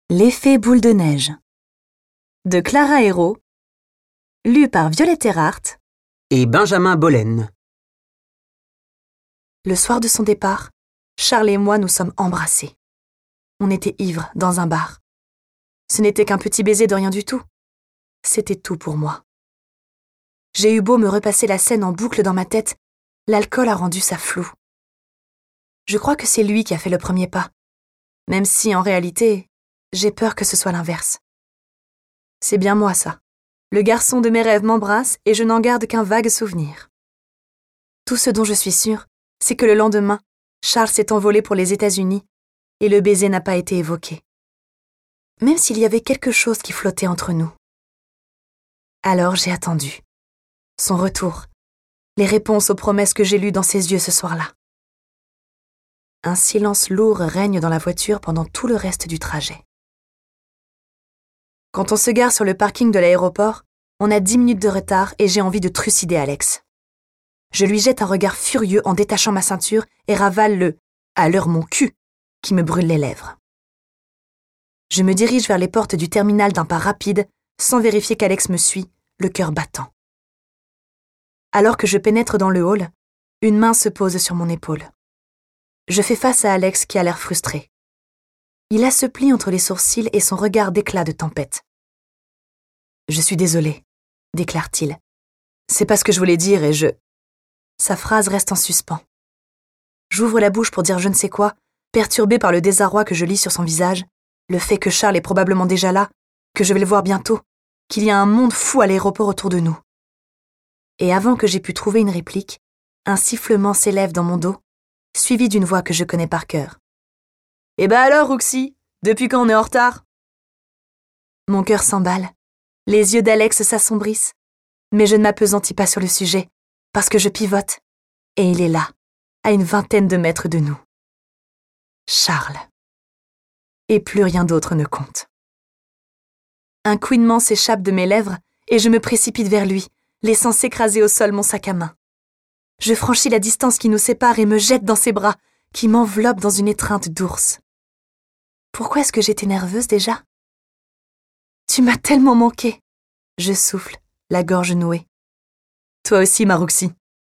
L'effet boule de neige de Clara Hérault, lu par Violette Erhardt et Benjamin Bollen. Le soir de son départ, Charles et moi nous sommes embrassés. On était ivres dans un bar. Ce n'était qu'un petit baiser de rien du tout. C'était tout pour moi. J'ai eu beau me repasser la scène en boucle dans ma tête, l'alcool a rendu ça flou. Je crois que c'est lui qui a fait le premier pas, même si, en réalité, j'ai peur que ce soit l'inverse. C'est bien moi, ça. Le garçon de mes rêves m'embrasse et je n'en garde qu'un vague souvenir. Tout ce dont je suis sûre, c'est que le lendemain, Charles s'est envolé pour les États-Unis et le baiser n'a pas été évoqué. Même s'il y avait quelque chose qui flottait entre nous. Alors j'ai attendu. Son retour. Les réponses aux promesses que j'ai lues dans ses yeux ce soir-là. Un silence lourd règne dans la voiture pendant tout le reste du trajet. Quand on se gare sur le parking de l'aéroport, on a 10 minutes de retard et j'ai envie de trucider Alex. Je lui jette un regard furieux en détachant ma ceinture et ravale le « à l'heure mon cul » qui me brûle les lèvres. Je me dirige vers les portes du terminal d'un pas rapide, sans vérifier qu'Alex me suit, le cœur battant. Alors que je pénètre dans le hall, une main se pose sur mon épaule. Je fais face à Alex qui a l'air frustré. Il assouplit entre les sourcils et son regard d'éclat de tempête. « Je suis désolé », déclare-t-il. « C'est pas ce que je voulais dire et je... » Sa phrase reste en suspens. J'ouvre la bouche pour dire je ne sais quoi, perturbée par le désarroi que je lis sur son visage, le fait que Charles est probablement déjà là, que je vais le voir bientôt, qu'il y a un monde fou à l'aéroport autour de nous. Et avant que j'aie pu trouver une réplique, un sifflement s'élève dans mon dos, suivi d'une voix que je connais par cœur. « Eh ben alors, Roxy, depuis quand on est en retard ?» Mon cœur s'emballe, les yeux d'Alex s'assombrissent, mais je ne m'appesantis pas sur le sujet, parce que je pivote, et il est là, à une 20aine de mètres de nous. Charles. Et plus rien d'autre ne compte. Un couinement s'échappe de mes lèvres, et je me précipite vers lui, laissant s'écraser au sol mon sac à main. Je franchis la distance qui nous sépare et me jette dans ses bras, qui m'enveloppent dans une étreinte d'ours. Pourquoi est-ce que j'étais nerveuse déjà ? Tu m'as tellement manqué. Je souffle, la gorge nouée. Toi aussi, ma Roxy.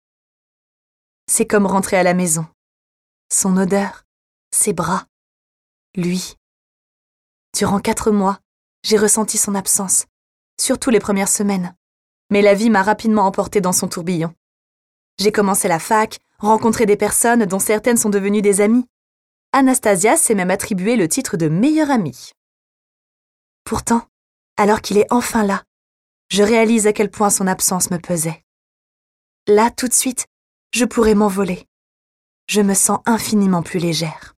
C'est comme rentrer à la maison. Son odeur, ses bras, lui. Durant 4 mois, j'ai ressenti son absence, surtout les premières semaines. Mais la vie m'a rapidement emportée dans son tourbillon. J'ai commencé la fac, rencontré des personnes dont certaines sont devenues des amies. Anastasia s'est même attribué le titre de meilleure amie. Pourtant, alors qu'il est enfin là, je réalise à quel point son absence me pesait. Là, tout de suite, je pourrais m'envoler. Je me sens infiniment plus légère.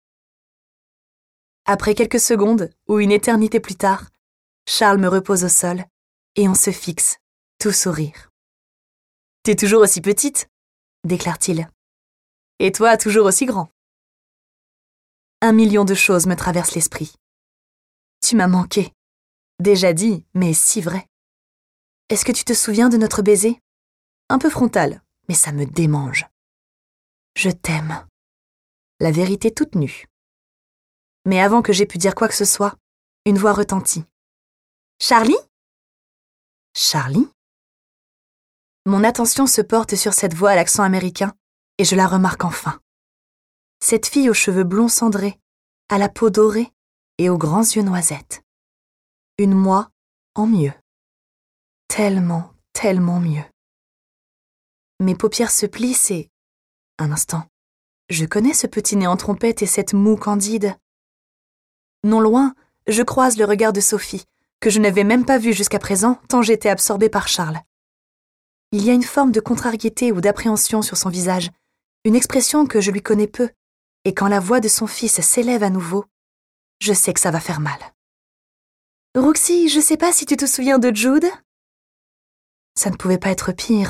Après quelques secondes, ou une éternité plus tard, Charles me repose au sol et on se fixe, tout sourire. « T'es toujours aussi petite ?» déclare-t-il. « Et toi, toujours aussi grand. » 1 million de choses me traversent l'esprit. Tu m'as manqué. Déjà dit, mais si vrai. Est-ce que tu te souviens de notre baiser ? Un peu frontal, mais ça me démange. Je t'aime. La vérité toute nue. Mais avant que j'aie pu dire quoi que ce soit, une voix retentit. Charlie ? Charlie ? Mon attention se porte sur cette voix à l'accent américain et je la remarque enfin. Cette fille aux cheveux blonds cendrés, à la peau dorée et aux grands yeux noisettes. Une moi en mieux. Tellement, tellement mieux. Mes paupières se plissent et... Un instant. Je connais ce petit nez en trompette et cette moue candide. Non loin, je croise le regard de Sophie, que je n'avais même pas vue jusqu'à présent tant j'étais absorbée par Charles. Il y a une forme de contrariété ou d'appréhension sur son visage, une expression que je lui connais peu, et quand la voix de son fils s'élève à nouveau, je sais que ça va faire mal. « Roxy, je sais pas si tu te souviens de Jude ?» Ça ne pouvait pas être pire, hein ?